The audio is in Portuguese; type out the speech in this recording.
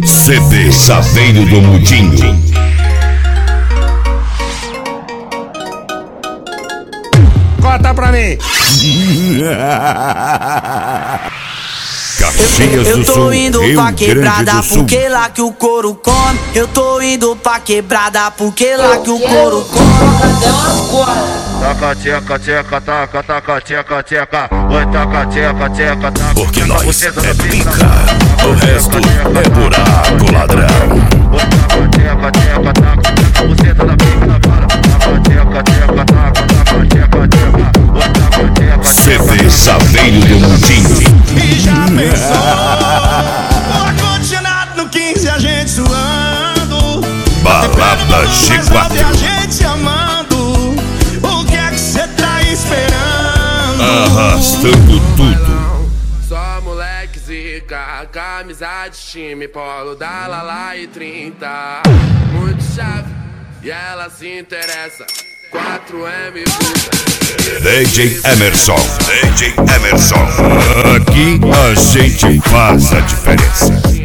CD Saveiro do Mudinho. Corta pra mim. Caxias Eu do tô Sul, indo Rio pra Grande quebrada do Sul. porque lá que o couro come. Eu tô indo pra quebrada porque lá que o couro come. Taca tcheca tcheca, taca taca tcheca tcheca. Oi taca tcheca tcheca, taca. Porque nós é pica, o resto é buraco, ladrão. Oi taca tcheca tcheca, taca. Você tá na pica na bala. Taca tcheca tcheca, taca taca tcheca tcheca. Oi taca tcheca. CD Saveiro do Mudinho. E já pensou? Bora continuar no 15 a gente suando. Balada Mas ontem a G4. gente se amando. O que é que cê tá esperando? Arrastando tudo. Só moleque zica, camisa de time, polo da Lala e 30. Muito chave, e ela se interessa. 4M DJ Emerson. DJ Emerson. Aqui a gente faz a diferença.